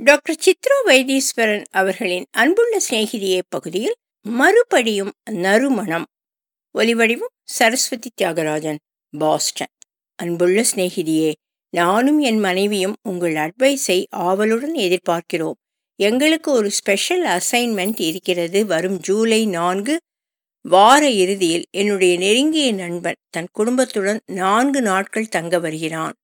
Doctor Chitra Vaitheeswaran அவர்களின் அன்புள்ள சிநேகிதியே பகுதியில் மறுபடியும் நறுமணம். ஒலிவடிவம் சரஸ்வதி தியாகராஜன், பாஸ்டன். அன்புள்ள சிநேகிதியே, நானும் என் மனைவியும் உங்கள் அட்வைஸை ஆவலுடன் எதிர்பார்க்கிறோம். எங்களுக்கு ஒரு ஸ்பெஷல் அசைன்மெண்ட் இருக்கிறது. வரும் ஜூலை 4 வார இறுதியில் என்னுடைய நெருங்கிய நண்பன் தன் குடும்பத்துடன் 4 நாட்கள் தங்க வருகிறான்.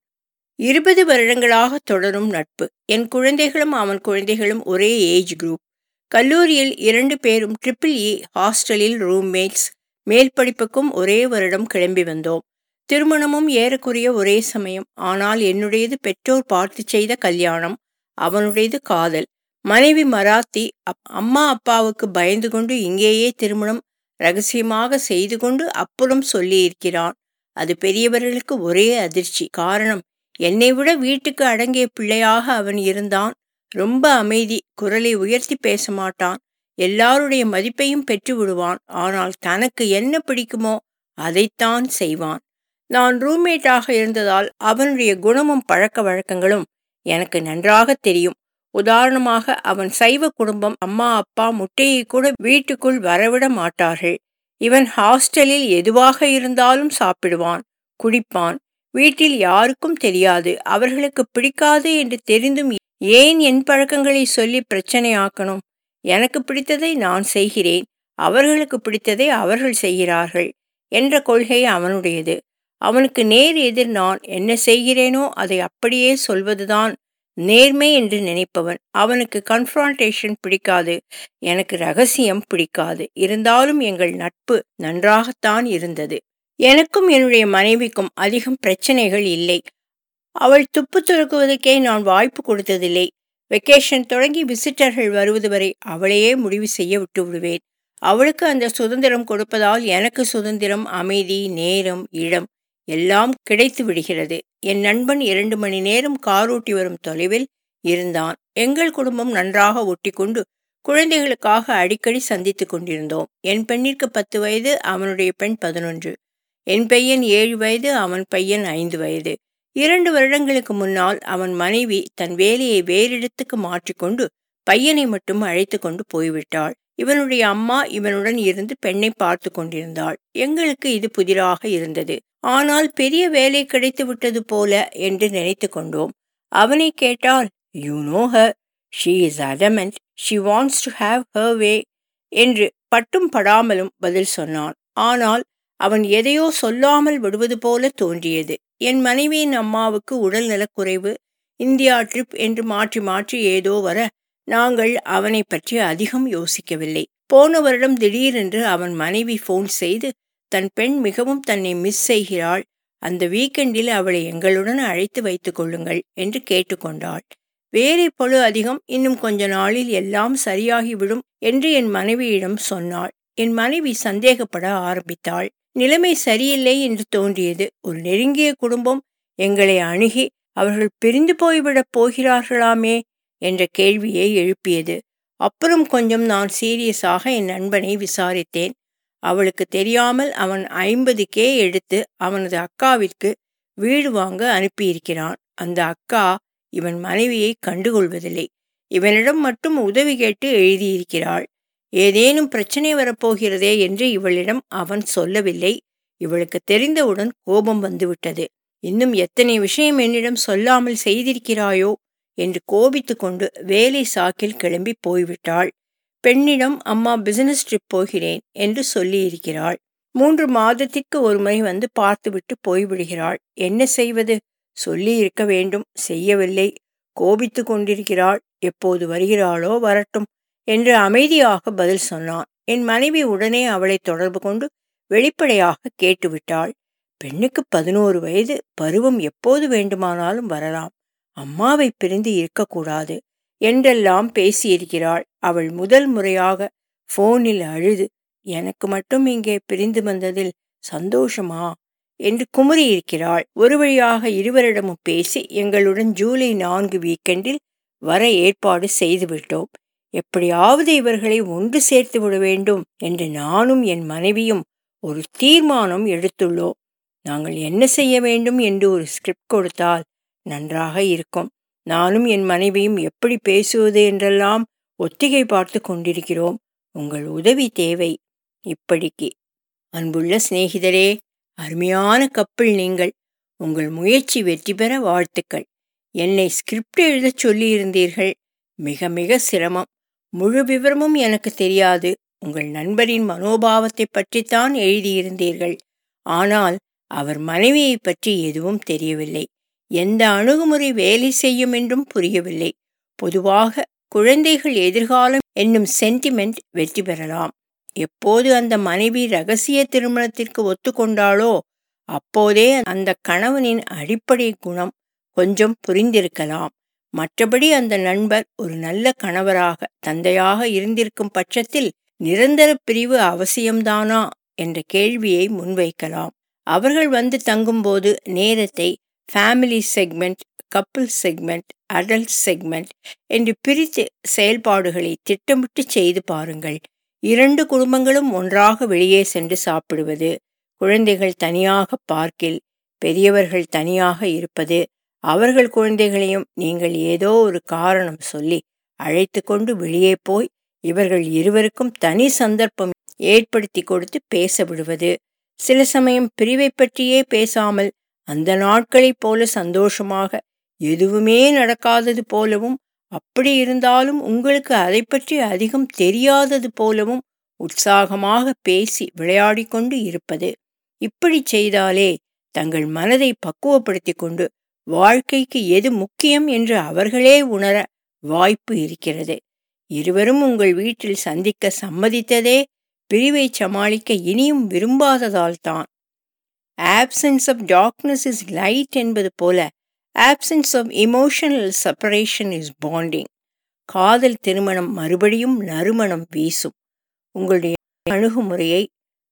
20 வருடங்களாக தொடரும் நட்பு. என் குழந்தைகளும் அவன் குழந்தைகளும் ஒரே ஏஜ் குரூப். கல்லூரியில் 2 பேரும் EEE ஹாஸ்டலில் ரூம்மேட்ஸ். மேல் படிப்புக்கும் ஒரே வருடம் கிளம்பி வந்தோம். திருமணமும் ஏறக்குறைய ஒரே சமயம். ஆனால் என்னுடையது பெற்றோர் பார்த்து செய்த கல்யாணம், அவனுடையது காதல். மனைவி மராத்தி. அம்மா அப்பாவுக்கு பயந்து கொண்டு இங்கேயே திருமணம் ரகசியமாக செய்து கொண்டு அப்புறம் சொல்லியிருக்கிறான். அது பெரியவர்களுக்கு ஒரே அதிர்ச்சி. காரணம், என்னை விட வீட்டுக்கு அடங்கிய பிள்ளையாக அவன் இருந்தான். ரொம்ப அமைதி, குரலை உயர்த்தி பேச மாட்டான். எல்லாருடைய மதிப்பையும் பெற்று விடுவான். ஆனால் தனக்கு என்ன பிடிக்குமோ அதைத்தான் செய்வான். நான் ரூம்மேட்டாக இருந்ததால் அவனுடைய குணமும் பழக்க வழக்கங்களும் எனக்கு நன்றாக தெரியும். உதாரணமாக, அவன் சைவ குடும்பம். அம்மா அப்பா முட்டையை கூட வீட்டுக்குள் வரவிட மாட்டார்கள். இவன் ஹாஸ்டலில் எதுவாக இருந்தாலும் சாப்பிடுவான், குடிப்பான். வீட்டில் யாருக்கும் தெரியாது. அவர்களுக்கு பிடிக்காது என்று தெரிந்தும் ஏன் என் பழக்கங்களை சொல்லி பிரச்சனையாக்கணும்? எனக்கு பிடித்ததை நான் செய்கிறேன், அவர்களுக்கு பிடித்ததை அவர்கள் செய்கிறார்கள் என்ற கொள்கை அவனுடையது. அவனுக்கு நேர் எதிர் நான். என்ன செய்கிறேனோ அதை அப்படியே சொல்வதுதான் நேர்மை என்று நினைப்பவன். அவனுக்கு கன்ஃபரான்டேஷன் பிடிக்காது, எனக்கு ரகசியம் பிடிக்காது. இருந்தாலும் எங்கள் நட்பு நன்றாகத்தான் இருந்தது. எனக்கும் என்னுடைய மனைவிக்கும் அதிகம் பிரச்சனைகள் இல்லை. அவள் துப்பு துலக்குவதற்கே நான் வாய்ப்பு கொடுத்ததில்லை. வெக்கேஷன் தொடங்கி விசிட்டர்கள் வருவது வரை அவளையே முடிவு செய்ய விட்டு விடுவேன். அவளுக்கு அந்த சுதந்திரம் கொடுப்பதால் எனக்கு சுதந்திரம், அமைதி, நேரம், இடம் எல்லாம் கிடைத்து விடுகிறது. என் நண்பன் 2 மணி நேரம் காரோட்டி வரும் தொலைவில் இருந்தான். எங்கள் குடும்பம் நன்றாக ஒட்டி கொண்டு குழந்தைகளுக்காக அடிக்கடி சந்தித்து கொண்டிருந்தோம். என் பெண்ணிற்கு 10 வயது, அவனுடைய பெண் 11. என் பையன் 7 வயது, அவன் பையன் 5 வயது. 2 வருடங்களுக்கு முன்னால் அவன் மனைவி தன் வேலையை வேறிடத்துக்கு மாற்றிக்கொண்டு பையனை மட்டும் அழைத்து கொண்டு போய்விட்டாள். இவனுடைய அம்மா இவனுடன் இருந்து பெண்ணை பார்த்து கொண்டிருந்தாள். எங்களுக்கு இது புதிராக இருந்தது. ஆனால் பெரிய வேலை கிடைத்து விட்டது போல என்று நினைத்து கொண்டோம். அவனை கேட்டால், "You know her. She is adamant. She wants to have her way" என்று பட்டும் படாமலும் பதில் சொன்னான். ஆனால் அவன் எதையோ சொல்லாமல் விடுவது போல தோன்றியது. என் மனைவியின் அம்மாவுக்கு உடல் நலக்குறைவு, இந்தியா ட்ரிப் என்று மாற்றி மாற்றி ஏதோ வர நாங்கள் அவனை பற்றி அதிகம் யோசிக்கவில்லை. போன வருடம் திடீரென்று அவன் மனைவி ஃபோன் செய்து தன் பெண் மிகவும் தன்னை மிஸ் செய்கிறாள், அந்த வீக்கெண்டில் அவளை எங்களுடன் அழைத்து வைத்து கொள்ளுங்கள் என்று கேட்டுக்கொண்டாள். வேலை பளு அதிகம், இன்னும் கொஞ்ச நாளில் எல்லாம் சரியாகிவிடும் என்று என் மனைவியிடம் சொன்னாள். என் மனைவி சந்தேகப்பட ஆரம்பித்தாள். நிலைமை சரியில்லை என்று தோன்றியது. ஒரு நெருங்கிய குடும்பம் எங்களை அணுகி அவர்கள் பிரிந்து போய்விடப் போகிறார்களாமே என்ற கேள்வியை எழுப்பியது. அப்புறம் கொஞ்சம் நான் சீரியஸாக என் நண்பனை விசாரித்தேன். அவளுக்கு தெரியாமல் அவன் 50K எடுத்து அவனது அக்காவிற்கு வீடு வாங்க அனுப்பியிருக்கிறான். அந்த அக்கா இவன் மனைவியை கண்டுகொள்வதில்லை. இவனிடம் மட்டும் உதவி கேட்டு எழுதியிருக்கிறாள். ஏதேனும் பிரச்சனை வரப்போகிறதே என்று இவளிடம் அவன் சொல்லவில்லை. இவளுக்கு தெரிந்தவுடன் கோபம் வந்துவிட்டது. இன்னும் எத்தனை விஷயம் என்னிடம் சொல்லாமல் செய்திருக்கிறாயோ என்று கோபித்து கொண்டு வேலை சாக்கில் கிளம்பி போய்விட்டாள். பெண்ணிடம், அம்மா பிசினஸ் ட்ரிப் போகிறேன் என்று சொல்லியிருக்கிறாள். 3 மாதத்திற்கு ஒரு முறை வந்து பார்த்துவிட்டு போய்விடுகிறாள். என்ன செய்வது? சொல்லி இருக்க வேண்டும், செய்யவில்லை. கோபித்து கொண்டிருக்கிறாள். எப்போது வருகிறாளோ வரட்டும் என்று அமைதியாக பதில் சொன்னான். என் மனைவி உடனே அவளை தொடர்பு கொண்டு வெளிப்படையாக கேட்டுவிட்டாள். பெண்ணுக்கு 11 வயது, பருவம் எப்போது வேண்டுமானாலும் வரலாம், அம்மாவை பிரிந்து இருக்கக்கூடாது என்றெல்லாம் பேசியிருக்கிறாள். அவள் முதல் முறையாக போனில் அழுது, எனக்கு மட்டும் இங்கே பிரிந்து வந்ததில் சந்தோஷமா என்று குமுறியிருக்கிறாள். ஒரு வழியாக இருவரிடமும் பேசி எங்களுடன் ஜூலை 4 வீக்கெண்டில் வர ஏற்பாடு செய்துவிட்டோம். எப்படியாவது இவர்களை ஒன்று சேர்த்து விட வேண்டும் என்று நானும் என் மனைவியும் ஒரு தீர்மானம் எடுத்துள்ளோம். நாங்கள் என்ன செய்ய வேண்டும் என்று ஒரு ஸ்கிரிப்ட் கொடுத்தால் நன்றாக இருக்கும். நானும் என் மனைவியும் எப்படி பேசுவது என்றெல்லாம் ஒத்திகை பார்த்து கொண்டிருக்கிறோம். உங்கள் உதவி தேவை. இப்படிக்கு. அன்புள்ள சிநேகிதரே, அருமையான கப்பல் நீங்கள். உங்கள் முயற்சி வெற்றி பெற வாழ்த்துக்கள். என்னை ஸ்கிரிப்ட் எழுதச் சொல்லியிருந்தீர்கள். மிக மிக சிரமம். முழு விவரமும் எனக்கு தெரியாது. உங்கள் நண்பரின் மனோபாவத்தை பற்றித்தான் எழுதியிருந்தீர்கள். ஆனால் அவர் மனைவியை பற்றி எதுவும் தெரியவில்லை. எந்த அணுகுமுறை வேலை செய்யும் என்றும் புரியவில்லை. பொதுவாக குழந்தைகள் எதிர்காலம் என்னும் சென்டிமெண்ட் வெற்றி பெறலாம். எப்போது அந்த மனைவி இரகசிய திருமணத்திற்கு ஒத்துக்கொண்டாளோ அப்போதே அந்த கணவனின் அடிப்படை குணம் கொஞ்சம் புரிந்திருக்கலாம். மற்றபடி அந்த நண்பர் ஒரு நல்ல கணவராக, தந்தையாக இருந்திருக்கும் பட்சத்தில் நிரந்தர பிரிவு அவசியம்தானா என்ற கேள்வியை முன்வைக்கலாம். அவர்கள் வந்து தங்கும்போது நேரத்தை family segment, couple segment, adult segment என்று பிரித்து செயல்பாடுகளை திட்டமிட்டு செய்து பாருங்கள். 2 குடும்பங்களும் ஒன்றாக வெளியே சென்று சாப்பிடுவது, குழந்தைகள் தனியாக பார்க்கில், பெரியவர்கள் தனியாக இருப்பது, அவர்கள் குழந்தைகளையும் நீங்கள் ஏதோ ஒரு காரணம் சொல்லி அழைத்து கொண்டு வெளியே போய் இவர்கள் இருவருக்கும் தனி சந்தர்ப்பம் ஏற்படுத்தி கொடுத்து பேச விடுவது. சில சமயம் பிரிவை பற்றியே பேசாமல் அந்த நாட்களைப் போல சந்தோஷமாக எதுவுமே நடக்காதது போலவும், அப்படி இருந்தாலும் உங்களுக்கு அதை பற்றி அதிகம் தெரியாதது போலவும் உற்சாகமாக பேசி விளையாடி கொண்டு இருப்பது. இப்படி செய்தாலே தங்கள் மனதை பக்குவப்படுத்தி கொண்டு வாழ்க்கைக்கு எது முக்கியம் என்று அவர்களே உணர வாய்ப்பு இருக்கிறது. இருவரும் உங்கள் வீட்டில் சந்திக்க சம்மதித்ததே பிரிவை சமாளிக்க இனியும் விரும்பாததால்தான். Absence of darkness is light என்பது போல absence of emotional separation is bonding. காதல் திருமணம் மறுபடியும் நறுமணம் வீசும். உங்களுடைய அணுகுமுறையை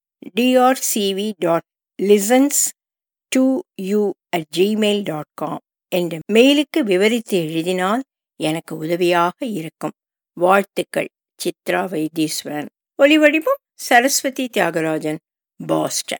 drcv.listens2you@gmail.com என்ற மெயிலுக்கு விவரித்து எழுதினால் எனக்கு உதவியாக இருக்கும். வாழ்த்துக்கள். சித்ரா வைத்தீஸ்வரன். ஒலிவடிவம் சரஸ்வதி தியாகராஜன், பாஸ்டன்.